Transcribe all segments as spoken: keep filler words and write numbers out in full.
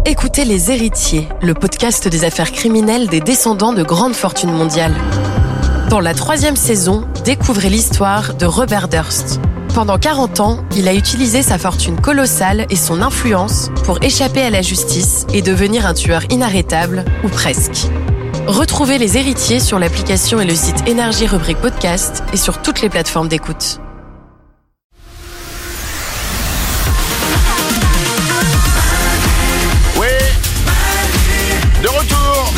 Écoutez Les Héritiers, le podcast des affaires criminelles des descendants de grandes fortunes mondiales. Dans la troisième saison, découvrez l'histoire de Robert Durst. Pendant quarante ans, il a utilisé sa fortune colossale et son influence pour échapper à la justice et devenir un tueur inarrêtable, ou presque. Retrouvez Les Héritiers sur l'application et le site Énergie rubrique podcast et sur toutes les plateformes d'écoute. Oui, de retour.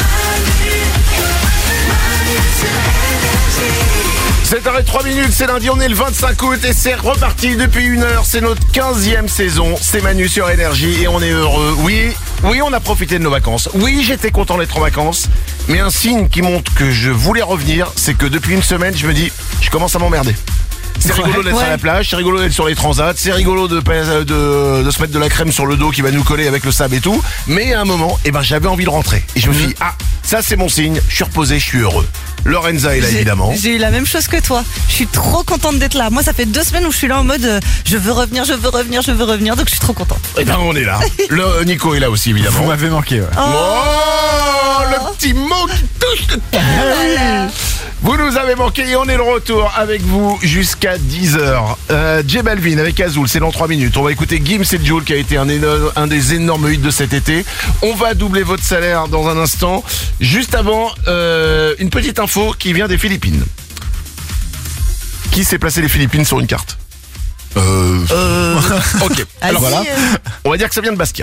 sept heures zéro trois minutes, c'est lundi, on est le vingt-cinq août et c'est reparti depuis une heure. C'est notre quinzième saison, c'est Manu sur Énergie et on est heureux. Oui, oui, on a profité de nos vacances. Oui, j'étais content d'être en vacances. Mais un signe qui montre que je voulais revenir, c'est que depuis une semaine, je me dis, je commence à m'emmerder. C'est rigolo ouais, d'être ouais. à la plage, c'est rigolo d'être sur les transats, c'est rigolo de, de, de se mettre de la crème sur le dos qui va nous coller avec le sable et tout. Mais à un moment, eh ben, j'avais envie de rentrer. Et je me suis dit, ah, ça c'est mon signe, je suis reposé, je suis heureux. Lorenza est là, J'ai, évidemment. J'ai eu la même chose que toi. Je suis trop contente d'être là. Moi, ça fait deux semaines où je suis là en mode euh, je veux revenir, je veux revenir, je veux revenir. Donc, je suis trop contente. Eh ben, on est là. Le Nico est là aussi, évidemment. Vous m'avez manqué, ouais. Oh, Oh, le petit mot qui touche le cœur. Vous nous avez manqué et on est de retour avec vous jusqu'à dix heures. Euh, J Balvin avec Azul, c'est dans trois minutes. On va écouter Gims et Joule qui a été un, éno- un des énormes hits de cet été. On va doubler votre salaire dans un instant. Juste avant, euh, une petite info qui vient des Philippines. Qui s'est placé les Philippines sur une carte? Euh... euh... Ok, alors Asie, voilà. euh, On va dire que ça vient de Bastia.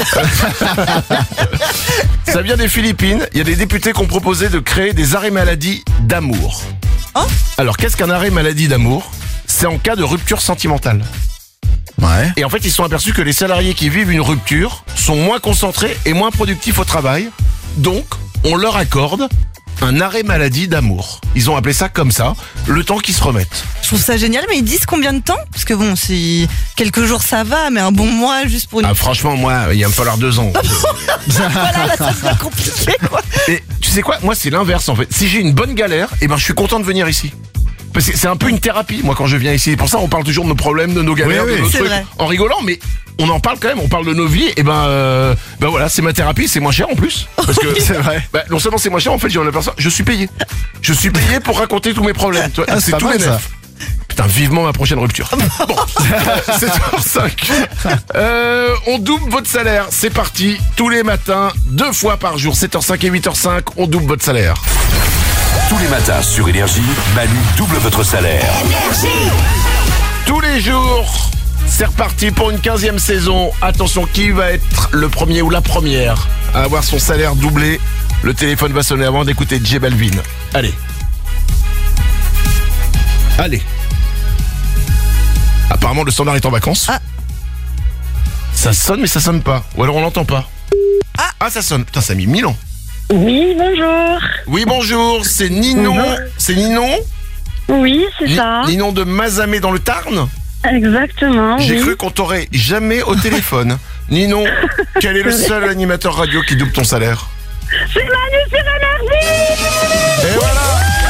Ça vient des Philippines. Il y a des députés qui ont proposé de créer des arrêts maladie d'amour. Oh. Alors, qu'est-ce qu'un arrêt maladie d'amour? C'est en cas de rupture sentimentale. Ouais. Et en fait, ils se sont aperçus que les salariés qui vivent une rupture sont moins concentrés et moins productifs au travail. Donc, on leur accorde un arrêt maladie d'amour. Ils ont appelé ça comme ça, le temps qu'ils se remettent. Je trouve ça génial, mais ils disent combien de temps? Parce que bon, si quelques jours ça va, mais un bon mois juste pour une. Ah, franchement, moi, il va me falloir deux ans. Voilà, là, ça devient compliqué, quoi. Et tu sais quoi? Moi, c'est l'inverse, en fait. Si j'ai une bonne galère, eh ben, je suis content de venir ici. Parce que c'est un peu une thérapie, moi, quand je viens ici. Pour ça, on parle toujours de nos problèmes, de nos galères, Oui, oui, de nos c'est trucs, vrai. en rigolant, mais on en parle quand même. On parle de nos vies. Et ben, euh, ben voilà, c'est ma thérapie, c'est moins cher en plus. Parce que C'est vrai. ben, non seulement c'est moins cher, en fait, j'ai l'impression, je suis payé. Je suis payé pour raconter tous mes problèmes. Tu vois, Ah, c'est c'est pas tout mal, bénef. Putain, vivement ma prochaine rupture. Bon, sept heures cinq. Euh, on double votre salaire. C'est parti. Tous les matins, deux fois par jour, sept heures cinq et huit heures cinq, on double votre salaire. Tous les matins sur Énergie, Manu double votre salaire. Tous les jours, c'est reparti pour une quinzième saison. Attention, qui va être le premier ou la première à avoir son salaire doublé? Le téléphone va sonner avant d'écouter J Balvin. Allez. Allez. Apparemment, le standard est en vacances. Ah. Ça sonne, mais ça sonne pas. Ou alors on l'entend pas. Ah. Ah, ça sonne. Putain, ça a mis mille ans. Oui, bonjour. Oui, bonjour. C'est Ninon. Bonjour. C'est Ninon. Oui, c'est Ni- ça. Ninon de Mazamet dans le Tarn. Exactement. J'ai oui. cru qu'on t'aurait jamais au téléphone. Ninon, quel est le seul animateur radio qui double ton salaire? C'est Manu sur Énergie. Et voilà.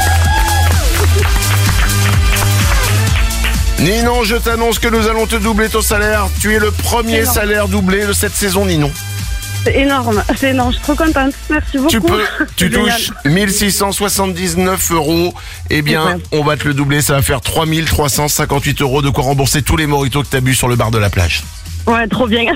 Ninon, je t'annonce que nous allons te doubler ton salaire. Tu es le premier Énorme. salaire doublé de cette saison, Ninon. C'est énorme. C'est énorme. Je suis trop contente. Merci beaucoup. Tu peux, tu C'est génial. touches mille six cent soixante-dix-neuf euros. Eh bien, Ouais. on va te le doubler. Ça va faire trois mille trois cent cinquante-huit euros, de quoi rembourser tous les mojitos que t'as bu sur le bar de la plage. Ouais, trop bien.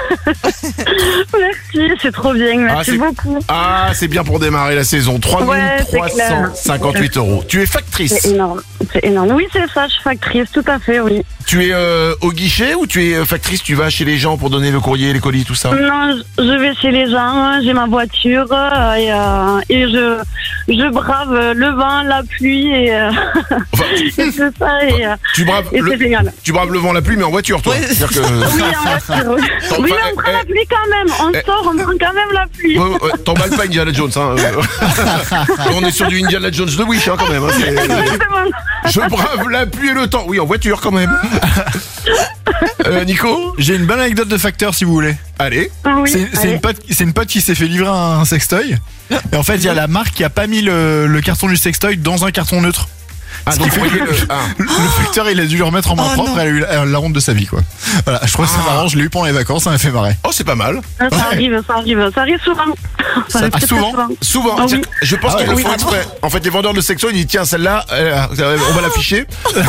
Merci, c'est trop bien. Merci c'est- beaucoup. Ah, c'est bien pour démarrer la saison. trois mille trois cent cinquantahuit euros. Tu es factrice. C'est énorme. C'est énorme. Oui, c'est ça. Je suis factrice. Tout à fait, oui. Tu es euh, au guichet ou tu es euh, factrice? Tu vas chez les gens pour donner le courrier, les colis, tout ça? Non, je je vais chez les gens. J'ai ma voiture euh, et, euh, et je je brave euh, le vent, la pluie et, euh, Enfin, et tout ça et, euh, tu braves et le, c'est génial. tu braves le vent, la pluie, mais en voiture, toi. Ouais. C'est-à-dire que... Oui, en voiture, oui. Enfin, Oui, on prend eh, la pluie quand même. On eh. sort, on prend quand même la pluie. Ouais, ouais, t'emballes pas Indiana Jones, hein. euh. On est sur du Indiana Jones de Wish, hein, quand même. Hein. C'est- Exactement. Je brave la pluie et le temps. Oui, en voiture, quand même. Euh, Nico? J'ai une bonne anecdote de facteur si vous voulez. Allez. Oui, C'est c'est allez. une, pote, c'est une pote qui s'est fait livrer un sextoy. Et en fait, il y a la marque qui a pas mis le, le carton du sextoy dans un carton neutre. Ah, donc faut régler le... Ah. Le, le facteur, il a dû le remettre en main Oh, propre, non. elle a eu la, la honte de sa vie, quoi. Voilà, je crois que ça Ah. m'arrange, je l'ai eu pendant les vacances, ça m'a fait marrer. Oh, c'est pas mal. Ça arrive, ça arrive, ça arrive souvent. Ça arrive Ah, très, très souvent Souvent. Ah, Tiens, oui. Je pense Ah ouais, qu'ils le oui, font ah exprès. En fait, les vendeurs de section, ils disent tiens, celle-là, euh, on va l'afficher.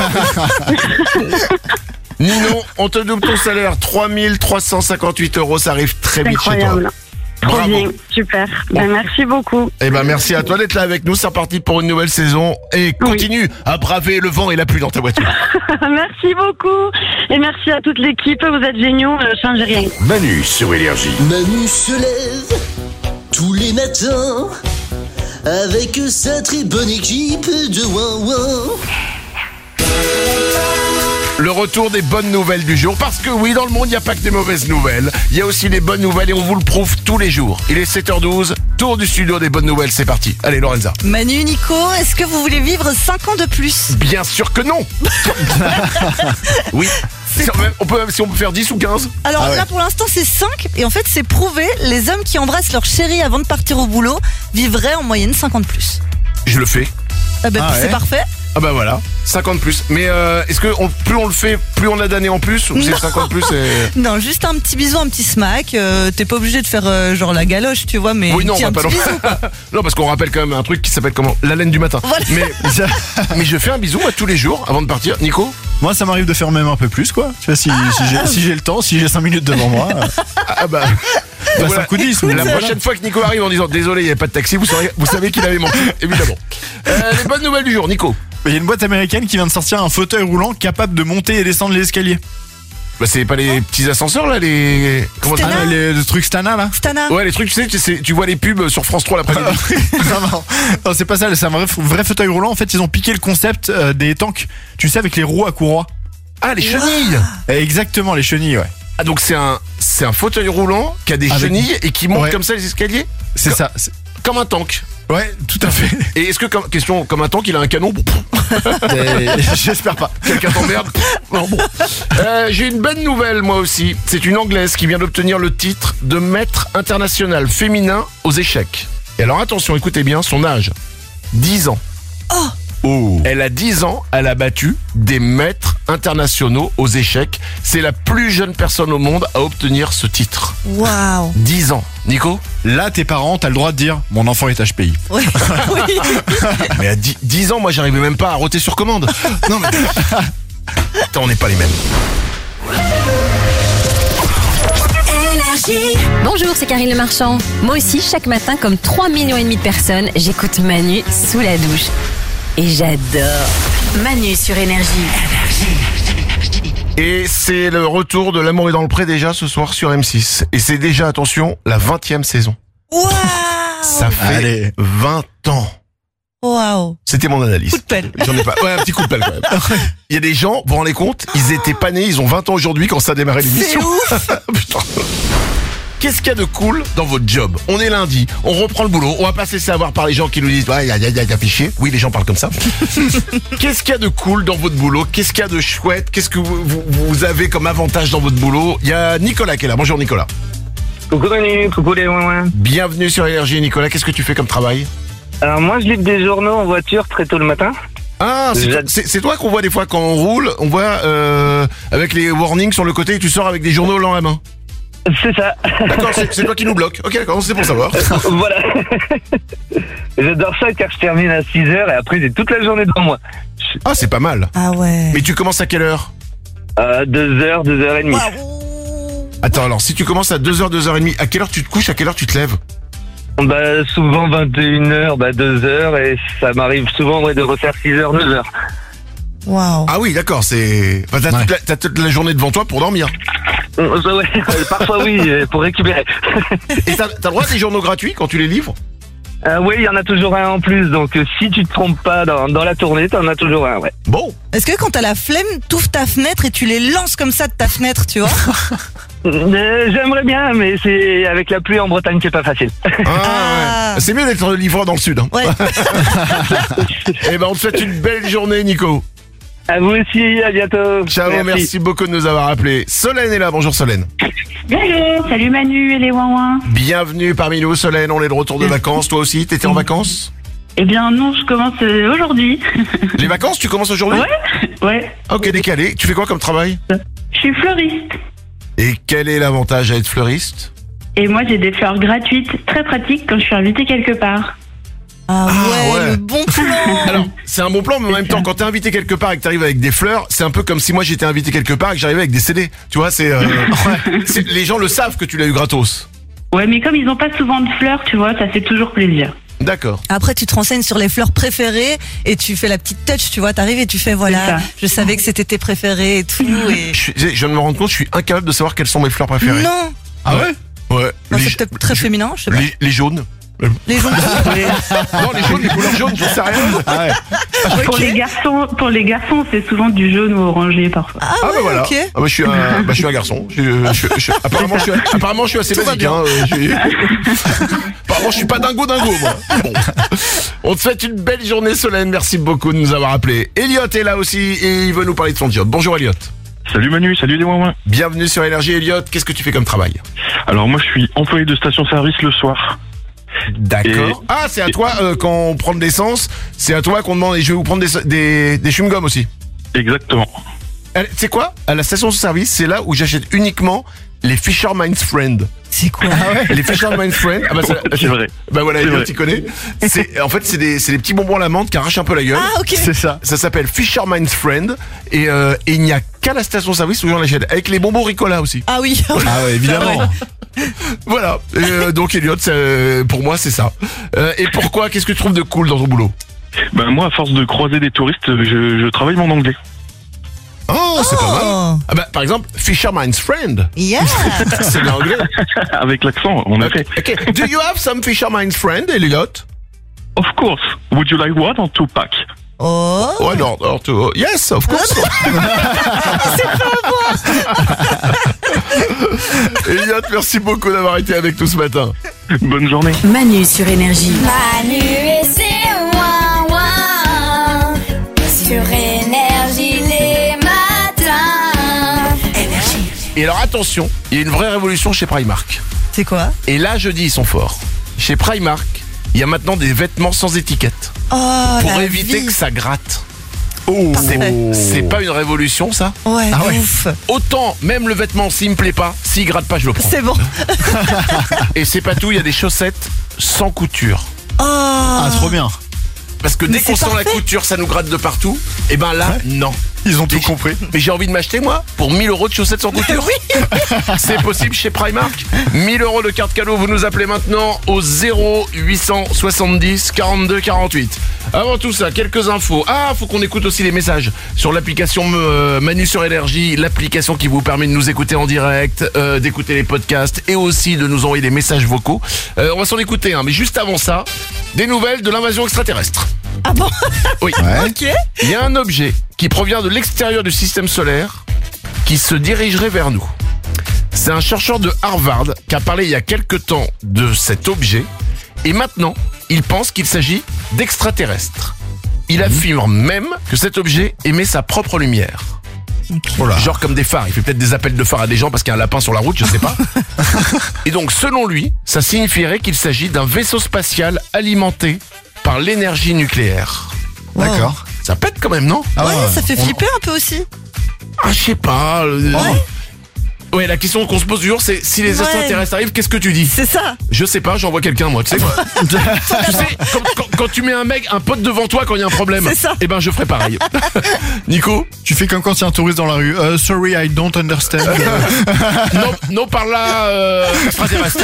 Ninon, on te double ton salaire, trois mille trois cent cinquante-huit euros, ça arrive très C'est vite chez toi. incroyable. Trop Bravo. bien, super. Ben, merci beaucoup. Eh ben merci à toi d'être là avec nous, c'est reparti pour une nouvelle saison et continue à braver le vent et la pluie dans ta voiture. Merci beaucoup. Et merci à toute l'équipe. Vous êtes géniaux. Ne changez rien. Manu sur Énergie. Manu se lève tous les matins avec sa très bonne équipe de Ouin Ouin. Le retour des bonnes nouvelles du jour, parce que oui, dans le monde, il n'y a pas que des mauvaises nouvelles. Il y a aussi des bonnes nouvelles et on vous le prouve tous les jours. Il est sept heures douze, tour du studio des bonnes nouvelles, c'est parti. Allez Lorenza. Manu, Nico, est-ce que vous voulez vivre cinq ans de plus? Bien sûr que non. Oui. Si on, peut, on peut, si on peut faire dix ou quinze. Alors Ah ouais. là, pour l'instant, c'est cinq. Et en fait, c'est prouvé, les hommes qui embrassent leur chérie avant de partir au boulot vivraient en moyenne cinq ans de plus. Je le fais. Ah bah, Ah c'est ouais. parfait. Ah bah voilà, cinquante plus. Mais euh, est-ce que on- plus on le fait, plus on a d'années en plus ou c'est Non. cinquante plus et... Non, juste un petit bisou, un petit smack. euh, T'es pas obligé de faire euh, genre la galoche, tu vois, mais Oui non, on tiens, va un pas petit non. bisou, quoi. Non parce qu'on rappelle quand même un truc qui s'appelle comment la laine du matin. Voilà. Mais mais je fais un bisou à tous les jours avant de partir. Nico. Moi, ça m'arrive de faire même un peu plus, quoi. Tu vois, si, si j'ai si j'ai le temps, si j'ai cinq minutes devant moi, euh, Ah bah. bah, Voilà. cinq ou dix. La voilà. prochaine fois que Nico arrive en disant désolé il n'y avait pas de taxi, vous savez, vous savez qu'il avait menti, évidemment. Euh, les bonnes nouvelles du jour, Nico. Il y a une boîte américaine qui vient de sortir un fauteuil roulant capable de monter et descendre les escaliers. Bah c'est pas les petits ascenseurs là, les comment ça Stana. s'appelle Ah, les, le truc Stana, là. Stana. Ouais les trucs tu sais, tu, sais, tu vois les pubs sur France trois l'après-midi. non, non, non, c'est pas ça, c'est un vrai, vrai fauteuil roulant. En fait, ils ont piqué le concept euh, des tanks, tu sais, avec les roues à courroie. Ah les chenilles. Eh, Exactement, les chenilles, ouais. Ah donc c'est un c'est un fauteuil roulant qui a des Avec- chenilles et qui monte Ouais. comme ça les escaliers C'est ça. c'est- comme un tank. Ouais, tout à fait. Et est-ce que comme question comme un tank il a un canon? Bon, Et J'espère pas. quelqu'un t'emmerde? Non bon. Euh, j'ai une bonne nouvelle moi aussi. C'est une Anglaise qui vient d'obtenir le titre de maître international féminin aux échecs. Et alors attention, écoutez bien son âge. dix ans. Oh. Elle a dix ans, elle a battu des maîtres internationaux aux échecs. C'est la plus jeune personne au monde à obtenir ce titre. Waouh. dix ans. Nico? Là, tes parents, t'as le droit de dire mon enfant est H P I. Ouais. Oui. Mais à dix, dix ans, moi j'arrivais même pas à roter sur commande. Non mais... Putain, on n'est pas les mêmes. Bonjour, c'est Karine Le Marchand. Moi aussi, chaque matin, comme trois millions et demi de personnes, j'écoute Manu sous la douche. Et j'adore. Manu sur Énergie. Et c'est le retour de L'amour est dans le pré déjà ce soir sur M six. Et c'est déjà, attention, la vingtième saison. Waouh. Ça fait Allez. vingt ans. Waouh. C'était mon analyse. Coup de pelle. J'en ai pas. Ouais, un petit coup de pelle quand même. Il y a des gens, vous vous rendez compte, ils étaient pas nés, ils ont vingt ans aujourd'hui quand ça a démarré C'est l'émission. ouf. Putain. Qu'est-ce qu'il y a de cool dans votre job? On est lundi, on reprend le boulot, on va pas se laisser avoir par les gens qui nous disent ouais, y a, y a, y a, y a fichier. Oui, les gens parlent comme ça. Qu'est-ce qu'il y a de cool dans votre boulot? Qu'est-ce qu'il y a de chouette? Qu'est-ce que vous, vous, vous avez comme avantage dans votre boulot? Il y a Nicolas qui est là. Bonjour Nicolas. Coucou Manu, coucou les ouin. Bienvenue sur Énergie. Nicolas, qu'est-ce que tu fais comme travail? Alors moi je livre des journaux en voiture très tôt le matin. Ah, c'est toi, J'ad- c'est- c'est toi qu'on voit des fois quand on roule, on voit euh, avec les warnings sur le côté et tu sors avec des journaux dans la main. C'est ça. D'accord, c'est c'est toi qui nous bloque. Ok, d'accord, c'est pour savoir. Voilà. J'adore ça car je termine à six heures et après j'ai toute la journée devant moi. Ah, c'est pas mal. Ah ouais. Mais tu commences à quelle heure? Euh, deux heures, deux heures et demie. Waouh. Attends, alors si tu commences à deux heures, deux heures trente, à quelle heure tu te couches, à quelle heure tu te lèves? Bah souvent vingt et une heures, bah deux heures et ça m'arrive souvent ouais, de refaire six heures, neuf heures. Waouh. Ah oui, d'accord, c'est... Enfin, t'as, Ouais. toute la, t'as toute la journée devant toi pour dormir. Euh, ça, ouais, parfois oui, euh, pour récupérer. Et t'as, t'as le droit à des journaux gratuits quand tu les livres? Euh, oui, il y en a toujours un en plus, donc euh, si tu te trompes pas dans, dans la tournée, t'en as toujours un, ouais. Bon. Est-ce que quand t'as la flemme, t'ouvres ta fenêtre et tu les lances comme ça de ta fenêtre, tu vois? Euh, J'aimerais bien, mais c'est avec la pluie en Bretagne, c'est pas facile. Ah, Ah. ouais. C'est mieux d'être livreur dans le sud. Hein. Ouais. Eh ben, on te souhaite une belle journée, Nico. À vous aussi, à bientôt. Ciao, merci, beaucoup de nous avoir appelés. Solène est là, bonjour Solène. Bonjour, salut Manu et les ouin Bienvenue parmi nous, Solène, on est de retour de vacances. Toi aussi, t'étais en vacances? Eh bien non, je commence euh, aujourd'hui. Les vacances, tu commences aujourd'hui? Ouais, ouais. Ok, décalé. Tu fais quoi comme travail? Je suis fleuriste. Et quel est l'avantage à être fleuriste? Et moi, j'ai des fleurs gratuites, très pratiques quand je suis invitée quelque part. Ah ouais, Ah ouais. le bon plan. Alors, c'est un bon plan, mais en même temps, quand t'es invité quelque part et que t'arrives avec des fleurs, c'est un peu comme si moi j'étais invité quelque part et que j'arrivais avec des C D. Tu vois, c'est, euh, ouais, c'est- les gens le savent que tu l'as eu gratos. Ouais, mais comme ils n'ont pas souvent de fleurs, tu vois, ça fait toujours plaisir. D'accord. Après, tu te renseignes sur les fleurs préférées et tu fais la petite touch, tu vois, t'arrives et tu fais C'est voilà, ça. je savais que c'était tes préférés et tout. Et... Je, suis- je viens de me rendre compte, je suis incapable de savoir quelles sont mes fleurs préférées. Non, Ah ouais? Ouais. non, Les, c'est peut-être très féminin, je sais pas. les, les jaunes. Les gens. Non, les jaunes, les couleurs jaunes, j'en sais rien. Ah ouais. Pour les garçons, pour les garçons, c'est souvent du jaune ou orangé parfois. Ah, Ah ouais, bah voilà. ok. Ah bah, je suis un, bah, je suis un garçon. Je, je- je- je- apparemment, je suis, apparemment, je suis assez Tout va basique. bien. Hein. euh, j'ai- apparemment, je suis pas dingo dingo, moi. Bon. On te souhaite une belle journée, Solène. Merci beaucoup de nous avoir appelés. Elliot est là aussi et il veut nous parler de son job. Bonjour, Elliot. Salut Manu, salut les ouin. Bienvenue sur Énergie, Elliot. Qu'est-ce que tu fais comme travail? Alors moi je suis employé de station-service le soir. D'accord. Et- Ah, c'est à toi, euh, quand on prend de l'essence, c'est à toi qu'on demande, et je vais vous prendre des, des, des chewing-gums aussi. Exactement. Tu sais quoi? À la station-service, c'est là où j'achète uniquement les Fisherman's Friend. C'est quoi? Les Fisherman's Friend. Ah bah, ça- C'est vrai. Bah voilà, C'est Elliot, vrai. tu connais. C'est, en fait, c'est des, c'est des petits bonbons à la menthe qui arrachent un peu la gueule. Ah, ok. C'est ça. Ça s'appelle Fisherman's Friend. Et, euh, et il n'y a qu'à la station-service où j'en achète. Avec les bonbons Ricola aussi. Ah oui. Ah ouais, évidemment. Voilà. Et, euh, donc, Elliot, c'est- pour moi, c'est ça. Euh, et pourquoi? Qu'est-ce que tu trouves de cool dans ton boulot? Ben moi à force de croiser des touristes, je, je travaille mon anglais. Oh, c'est pas mal. Oh, Ah bah, par exemple, Fisherman's Friend. yeah. C'est de l'anglais. Avec l'accent, on a fait. Ok. Do you have some Fisherman's Friend, Elliot? Of course. Would you like one or two pack? Oh. Oh non, alors tu- oh, yes, of course. Elliot, merci beaucoup d'avoir été avec nous ce matin. Bonne journée. Manu sur Énergie. Manu et ses ouin ouin sur Énergie les matins. Et alors attention, il y a une vraie révolution chez Primark. C'est quoi? Et là, je dis, ils sont forts. Chez Primark, il y a maintenant des vêtements sans étiquette Oh, pour la éviter vie. que ça gratte. Oh, Parfait. c'est pas une révolution, ça? Ouais, Ah ouais. ouf. Autant, même le vêtement, s'il me plaît pas, s'il gratte pas, je le prends. C'est bon. Et c'est pas tout, il y a des chaussettes sans couture. Oh. Ah, trop bien. Parce que Mais dès qu'on c'est sent la parfait. couture, ça nous gratte de partout. Et ben là, non. Ils ont tout Mais- compris. Mais j'ai envie de m'acheter, moi, pour mille euros de chaussettes sans couture. C'est possible chez Primark. mille euros de carte cadeau, vous nous appelez maintenant au zéro huit cent soixante-dix quarante-deux quarante-huit. Avant tout ça, quelques infos. Ah, faut qu'on écoute aussi les messages sur l'application euh, Manu sur Énergie, l'application qui vous permet de nous écouter en direct, euh, d'écouter les podcasts et aussi de nous envoyer des messages vocaux. Euh, on va s'en écouter un, mais juste avant ça, des nouvelles de l'invasion extraterrestre. Ah bon? Oui. Ok. Il y a un objet qui provient de l'extérieur du système solaire qui se dirigerait vers nous. C'est un chercheur de Harvard qui a parlé il y a quelque temps de cet objet et maintenant, il pense qu'il s'agit d'extraterrestres. Il affirme même que cet objet émet sa propre lumière. Genre comme des phares. Il fait peut-être des appels de phare à des gens parce qu'il y a un lapin sur la route, je sais pas. Et donc, selon lui, ça signifierait qu'il s'agit d'un vaisseau spatial alimenté par l'énergie nucléaire. Wow. D'accord. Ça pète quand même, non? Ah Ouais, ça fait on- flipper un peu aussi. Ah, je sais pas. euh, Ouais. Ouais, la question qu'on se pose toujours, c'est si les Ouais. extraterrestres arrivent, qu'est-ce que tu dis? C'est ça. Je sais pas, j'envoie quelqu'un, moi, tu sais quoi. Tu sais, quand, quand- quand tu mets un mec, un pote devant toi quand il y a un problème, C'est ça. eh ben je ferai pareil. Nico? Tu fais comme quand il y a un touriste dans la rue. Euh, sorry, I don't understand. Non, non par là, euh, extraterrestre.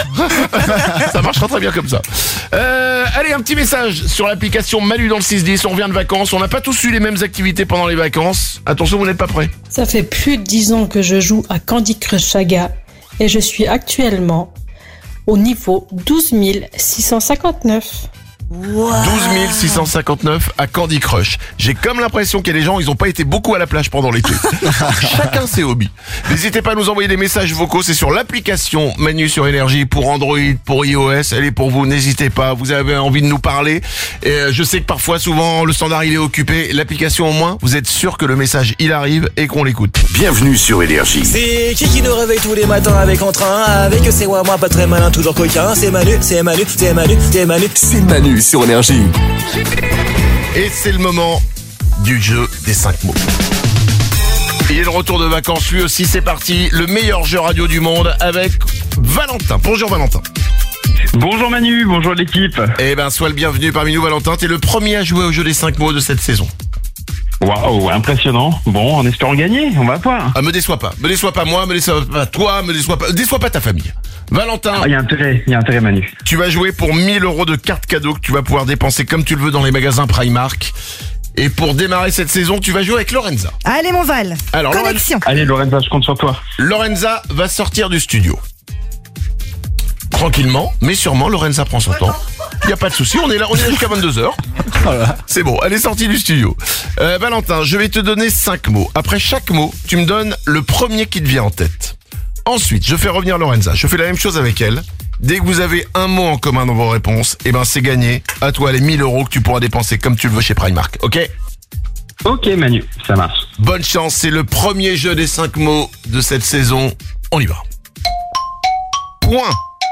Ça marchera très bien comme ça. Euh, allez, un petit message sur l'application Manu dans le six dix. On revient de vacances. On n'a pas tous eu les mêmes activités pendant les vacances. Attention, vous n'êtes pas prêts. Ça fait plus de dix ans que je joue à Candy Crush Saga et je suis actuellement au niveau douze mille six cent cinquante-neuf. douze mille six cent cinquante-neuf à Candy Crush. J'ai comme l'impression qu'il y a des gens, ils ont pas été beaucoup à la plage pendant l'été. Chacun ses hobbies. N'hésitez pas à nous envoyer des messages vocaux. C'est sur l'application Manu sur Énergie pour Android, pour iOS. Elle est pour vous. N'hésitez pas. Vous avez envie de nous parler. Et euh, je sais que parfois, souvent, le standard il est occupé. L'application au moins, vous êtes sûr que le message il arrive et qu'on l'écoute. Bienvenue sur Énergie. C'est qui qui nous réveille tous les matins avec entrain, avec c'est moi, moi pas très malin, toujours coquin. C'est Manu, c'est Manu, c'est Manu, c'est Manu. C'est Manu Manu sur Énergie. Et c'est le moment du jeu des cinq mots. Il est de retour de vacances, lui aussi, c'est parti. Le meilleur jeu radio du monde avec Valentin. Bonjour Valentin. Bonjour Manu, bonjour l'équipe. Eh ben, sois le bienvenu parmi nous Valentin. T'es le premier à jouer au jeu des cinq mots de cette saison. Waouh, impressionnant. Bon, en espérant gagner, on va voir. Ah, me déçois pas. Me déçois pas moi, me déçois pas toi, me déçois pas. Déçois pas ta famille. Valentin. Il ah, y a intérêt, il y a intérêt Manu. Tu vas jouer pour mille euros de cartes cadeaux que tu vas pouvoir dépenser comme tu le veux dans les magasins Primark. Et pour démarrer cette saison, tu vas jouer avec Lorenza. Allez mon Val. Alors, connexion. Allez Lorenza, je compte sur toi. Lorenza va sortir du studio. Tranquillement, mais sûrement, Lorenza prend son temps. Il n'y a pas de souci, on est là, on est là jusqu'à vingt-deux heures. Voilà. C'est bon, elle est sortie du studio. Euh, Valentin, je vais te donner cinq mots. Après chaque mot, tu me donnes le premier qui te vient en tête. Ensuite, je fais revenir Lorenza. Je fais la même chose avec elle. Dès que vous avez un mot en commun dans vos réponses, eh ben c'est gagné. À toi les mille euros que tu pourras dépenser comme tu le veux chez Primark, ok ? Ok Manu, ça marche. Bonne chance, c'est le premier jeu des cinq mots de cette saison. On y va. Point.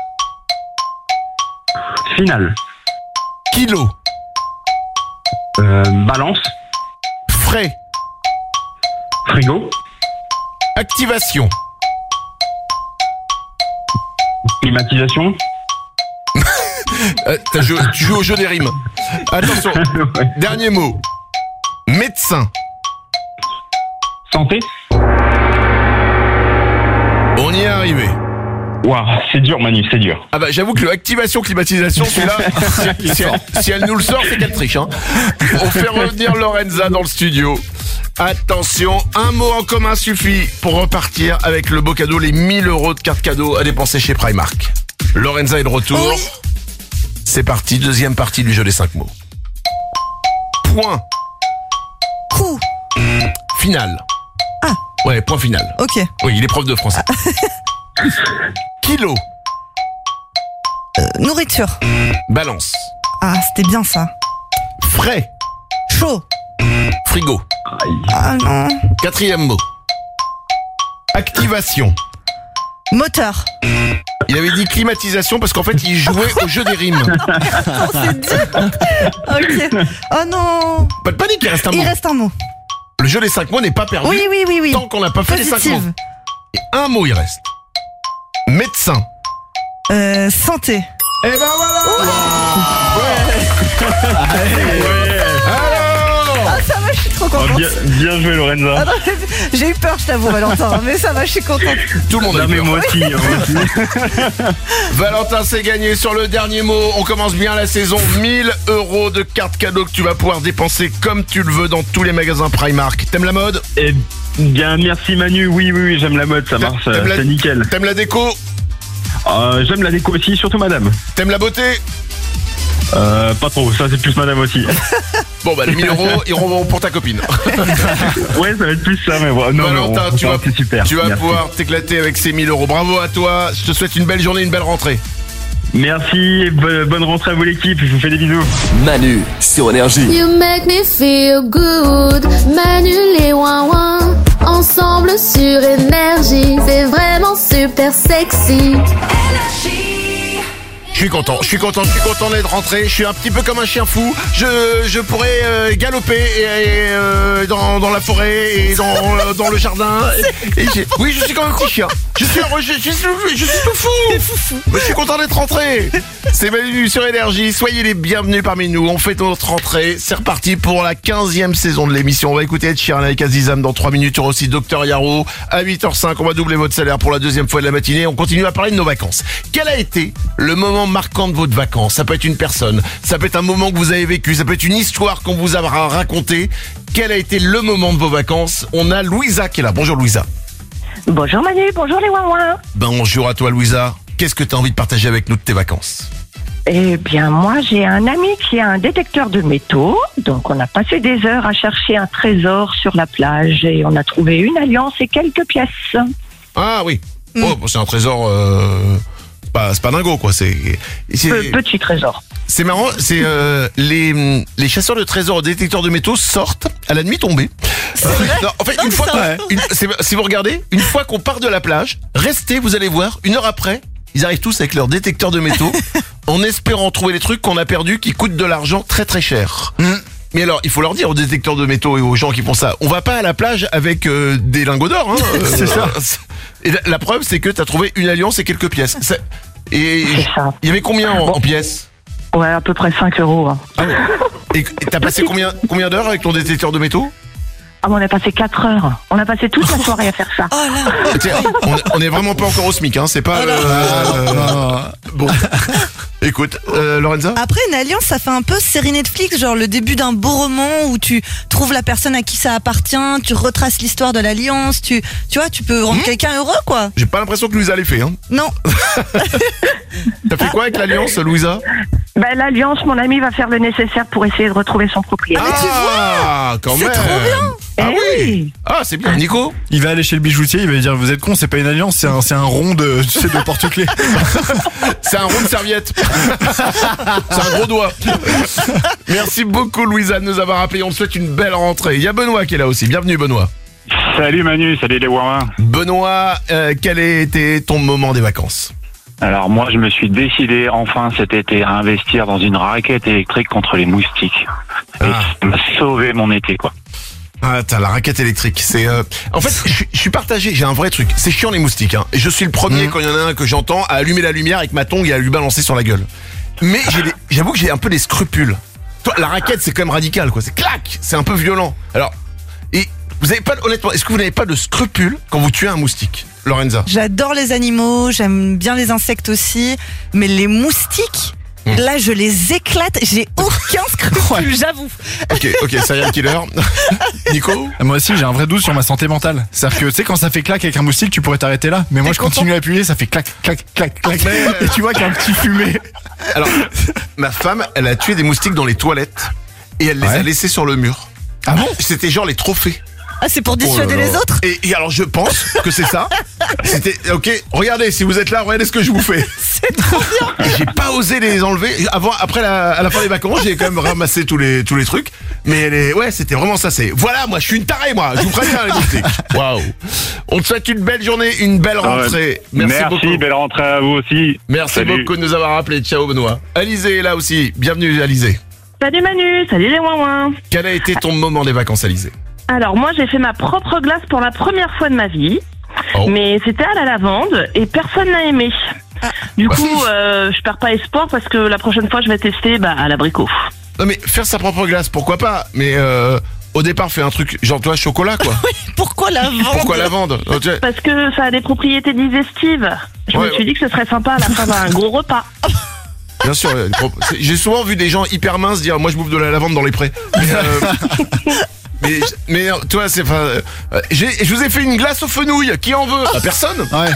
Finale. Kilo. Euh, balance. Frais. Frigo. Activation. Climatisation. euh, t'as joué, tu joues au jeu des rimes. Attention, ouais. Dernier mot. Médecin. Santé. On y est arrivé. Waouh, c'est dur Manu, c'est dur. Ah bah j'avoue que le activation climatisation, celui-là, si, si, elle, si elle nous le sort, c'est qu'elle triche. Hein. On fait revenir Lorenza dans le studio. Attention, un mot en commun suffit pour repartir avec le beau cadeau, les mille euros de cartes cadeaux à dépenser chez Primark. Lorenza est de retour. Oui. C'est parti, deuxième partie du jeu des cinq mots. Point. Coup. Final. Ah. Ouais, point final. Ok. Oui, il est prof de français. Ah. Kilo. Euh, nourriture. Balance. Ah, c'était bien ça. Frais. Chaud. Frigo. Ah non. Quatrième mot. Activation. Moteur. Il avait dit climatisation parce qu'en fait il jouait au jeu des rimes. Oh, c'est dur. Ok. Oh non. Pas de panique, il reste un il mot. Il reste un mot. Le jeu des cinq mots n'est pas perdu. Oui, oui, oui, oui. Tant qu'on n'a pas fait Positive. les cinq mots. Et un mot il reste. Médecin. Euh, santé. Et ben voilà. Wow. Ouais. Allez. Ouais. Alors. Ah, ça va, je suis trop contente. Oh, bien, bien joué Lorenza. Ah, non, j'ai eu peur, je t'avoue Valentin, mais ça va, je suis contente. Tout le monde a eu mais peur. moi aussi, moi aussi. Valentin, c'est gagné sur le dernier mot. On commence bien la saison. mille euros de cartes cadeaux que tu vas pouvoir dépenser comme tu le veux dans tous les magasins Primark. T'aimes la mode ? Eh bien, merci Manu. Oui, oui, oui, j'aime la mode, ça marche, T'aimes c'est la... nickel. T'aimes la déco ? euh, J'aime la déco aussi, surtout madame. T'aimes la beauté ? Euh, pas trop, ça c'est plus madame aussi. Bon bah les mille euros iront pour ta copine. Ouais, ça va être plus ça, mais voilà. Non, Valentin, non, tu vas, c'est super. tu vas Merci. pouvoir t'éclater avec ces mille euros. Bravo à toi, je te souhaite une belle journée, une belle rentrée. Merci, et bonne rentrée à vous l'équipe, je vous fais des bisous. Manu sur Énergie. You make me feel good. Manu les ouin-ouin. Ensemble sur Énergie. C'est vraiment super sexy. Je suis content, je suis content, je suis content d'être rentré. Je suis un petit peu comme un chien fou. Je, je pourrais euh, galoper et, et, euh, dans, dans la forêt et dans, euh, dans le jardin. Et, et j'ai- oui, je suis comme un petit chien. Je suis heureux, je, je, suis, je suis tout fou. Mais je suis content d'être rentré. C'est Manu sur Énergie. Soyez les bienvenus parmi nous. On fait notre rentrée. C'est reparti pour la quinzième saison de l'émission. On va écouter Ed Sheeran avec Azizam dans trois minutes. Il y aura aussi Docteur Yaro. À huit heures cinq, on va doubler votre salaire pour la deuxième fois de la matinée. On continue à parler de nos vacances. Quel a été le moment marquant de votre vacances? Ça peut être une personne, ça peut être un moment que vous avez vécu, ça peut être une histoire qu'on vous a racontée. Quel a été le moment de vos vacances? On a Louisa qui est là. Bonjour Louisa. Bonjour Manu, bonjour les ouin-ouin. Bonjour à toi Louisa. Qu'est-ce que tu as envie de partager avec nous de tes vacances? Eh bien moi j'ai un ami qui a un détecteur de métaux, donc on a passé des heures à chercher un trésor sur la plage et on a trouvé une alliance et quelques pièces. Ah oui. Oh, c'est un trésor... Euh... C'est pas, c'est pas dingo quoi, c'est, c'est Pe- petit trésor. C'est marrant, c'est euh, les les chasseurs de trésors, détecteurs de métaux sortent à la nuit tombée. Non, en fait, Non, une fois, c'est qu'on- vrai. une- c'est- si vous regardez, une fois qu'on part de la plage, restez, vous allez voir, une heure après, ils arrivent tous avec leur détecteur de métaux en espérant trouver des trucs qu'on a perdus qui coûtent de l'argent très très cher. Mmh. Mais alors, il faut leur dire aux détecteurs de métaux et aux gens qui font ça, on va pas à la plage avec euh, des lingots d'or. Hein, euh, c'est ça. Et la, la preuve, c'est que t'as trouvé une alliance et quelques pièces. C'est, et il y avait combien en, bon. en pièces? Ouais, à peu près cinq euros. Hein. Ah ouais. Et, et t'as passé combien, combien d'heures avec ton détecteur de métaux? Ah, on a passé quatre heures. On a passé toute la soirée à faire ça. Oh là. Tiens, on, on est vraiment pas encore au SMIC, hein. C'est pas. Oh le, euh, bon. Écoute, euh, Lorenza. Après, une alliance, ça fait un peu série Netflix, genre le début d'un beau roman où tu trouves la personne à qui ça appartient, tu retraces l'histoire de l'alliance, tu, tu vois, tu peux rendre mmh. quelqu'un heureux, quoi. J'ai pas l'impression que Louisa l'ait fait, hein. Non. T'as fait quoi avec l'alliance, Louisa? Ben, l'alliance, mon ami va faire le nécessaire pour essayer de retrouver son propriétaire. Ah, tu vois, quand c'est même. trop bien. Ah eh oui. Ah, c'est bien. Nico? Il va aller chez le bijoutier, il va lui dire vous êtes con, c'est pas une alliance, c'est un, c'est un rond de, tu sais, de porte-clés. C'est un rond de serviette. C'est un gros doigt. Merci beaucoup, Louisa, de nous avoir appelé. On te souhaite une belle rentrée. Il y a Benoît qui est là aussi. Bienvenue, Benoît. Salut Manu, salut les Wawa. Benoît, euh, quel a été ton moment des vacances? Alors moi, je me suis décidé enfin cet été à investir dans une raquette électrique contre les moustiques. Et Ah. ça m'a sauvé mon été, quoi. Ah, t'as la raquette électrique. C'est. Euh... En fait, je, je suis partagé. J'ai un vrai truc. C'est chiant les moustiques. Hein. Et je suis le premier mmh. quand il y en a un que j'entends à allumer la lumière avec ma tongue et à lui balancer sur la gueule. Mais j'ai des... j'avoue que j'ai un peu des scrupules. Toi, la raquette, c'est quand même radical, quoi. C'est clac. C'est un peu violent. Alors, et vous avez pas honnêtement, est-ce que vous n'avez pas de scrupules quand vous tuez un moustique, Lorenza? J'adore les animaux, j'aime bien les insectes aussi, mais les moustiques. Mmh. Là, je les éclate, j'ai aucun scrupule, ouais. J'avoue. Ok, ok, serial killer. Nico? Moi aussi, j'ai un vrai doute sur ma santé mentale. C'est-à-dire que, tu sais, quand ça fait clac avec un moustique, tu pourrais t'arrêter là. Mais moi, je continue à appuyer, ça fait clac, clac, clac, clac. Et tu vois qu'il y a un petit fumé. Alors, ma femme, elle a tué des moustiques dans les toilettes et elle les ouais. a laissés sur le mur. Ah bon? C'était genre les trophées. Ah, c'est pour dissuader oh les autres? et, et alors, je pense que c'est ça. C'était, ok, regardez, si vous êtes là, regardez ce que je vous fais. C'est trop bien. J'ai pas osé les enlever. Avant, après la, à la fin des vacances, j'ai quand même ramassé tous les, tous les trucs. Mais les, ouais, c'était vraiment ça. C'est, voilà, moi, je suis une tarée, moi. Je vous préviens, les moustiques. Waouh. On te souhaite une belle journée, une belle rentrée. Ah ouais. Merci, Merci beaucoup. Belle rentrée à vous aussi. Merci Salut. beaucoup de nous avoir appelés. Ciao, Benoît. Alizé est là aussi. Bienvenue, Alizé. Salut Manu, salut les ouin-ouin. Quel a été ton moment des vacances, Alizé? Alors moi j'ai fait ma propre glace pour la première fois de ma vie, oh. mais c'était à la lavande et personne n'a aimé. Ah. Du coup euh, je perds pas espoir parce que la prochaine fois je vais tester bah, à l'abricot. Non mais faire sa propre glace pourquoi pas, mais euh, au départ fais un truc genre toi chocolat quoi. Oui, pourquoi lavande? Pourquoi lavande? Parce que ça a des propriétés digestives. Je ouais, me suis ouais. dit que ce serait sympa à la fin d'un gros repas. Bien sûr, j'ai souvent vu des gens hyper minces dire moi je bouffe de la lavande dans les prés. Mais, euh, mais, mais toi c'est enfin, euh, j'ai, je vous ai fait une glace aux fenouilles. Qui en veut? Ah, personne. Ouais.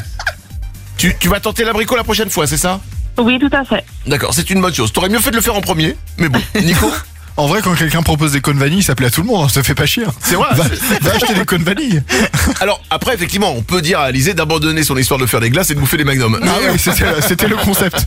Tu, tu vas tenter l'abricot la prochaine fois, c'est ça? Oui, tout à fait. D'accord, c'est une bonne chose. T'aurais mieux fait de le faire en premier, mais bon. Nico? En vrai, quand quelqu'un propose des cônes vanille, ça plaît à tout le monde, hein, ça fait pas chier. C'est vrai. Va, va acheter des cônes vanille. Alors, après, effectivement, on peut dire à Alizé d'abandonner son histoire de faire des glaces et de bouffer des magnums. Ah oui, c'était, c'était le concept.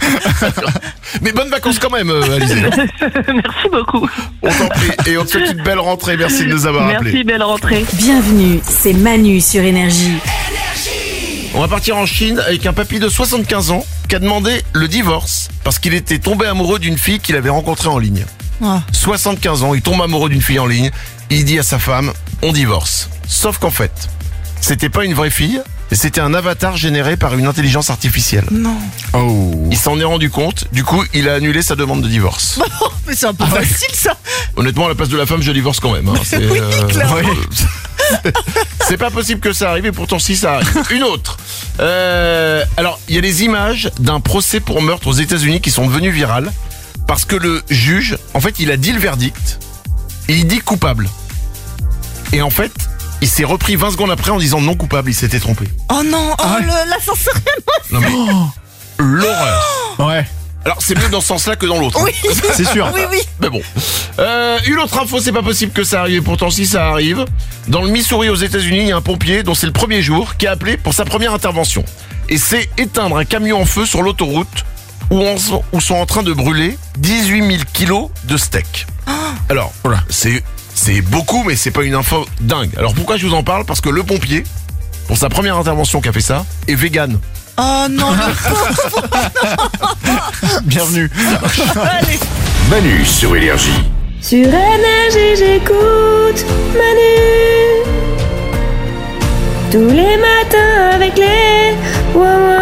Mais bonnes vacances quand même, Alizé. Merci beaucoup. On t'en prie. Et on te souhaite une belle rentrée. Merci de nous avoir Merci, appelés. Merci, belle rentrée. Bienvenue, c'est Manu sur Énergie. On va partir en Chine avec un papy de soixante-quinze ans qui a demandé le divorce parce qu'il était tombé amoureux d'une fille qu'il avait rencontrée en ligne. Oh. soixante-quinze ans, il tombe amoureux d'une fille en ligne, il dit à sa femme, on divorce. Sauf qu'en fait, c'était pas une vraie fille, c'était un avatar généré par une intelligence artificielle. Non. Oh. Il s'en est rendu compte, du coup, il a annulé sa demande de divorce. Oh, mais c'est un peu ah ouais. facile ça. Honnêtement, à la place de la femme, je divorce quand même. Hein. C'est, oui, euh, clairement. Ouais. C'est pas possible que ça arrive et pourtant si ça arrive. Une autre. Euh, alors, il y a des images d'un procès pour meurtre aux États-Unis qui sont devenues virales. Parce que le juge, en fait, il a dit le verdict et il dit coupable. Et en fait, il s'est repris vingt secondes après en disant non coupable, il s'était trompé. Oh non, oh ah ouais. le, l'ascenseur est Non mais, oh. L'horreur. Ouais. Alors c'est mieux dans ce sens-là que dans l'autre. Oui, c'est sûr. Oui, oui. Mais bon. Euh, une autre info, c'est pas possible que ça arrive. Pourtant, si ça arrive, dans le Missouri aux États-Unis, il y a un pompier dont c'est le premier jour qui a appelé pour sa première intervention. Et c'est éteindre un camion en feu sur l'autoroute. Où, on, où sont en train de brûler dix-huit mille kilos de steak. Alors, voilà, c'est, c'est beaucoup, mais c'est pas une info dingue. Alors pourquoi je vous en parle? Parce que le pompier, pour sa première intervention qui a fait ça, est vegan. Oh non, Bienvenue. Allez. Manu sur Énergie. Sur Énergie, j'écoute Manu. Tous les matins avec les Wawa.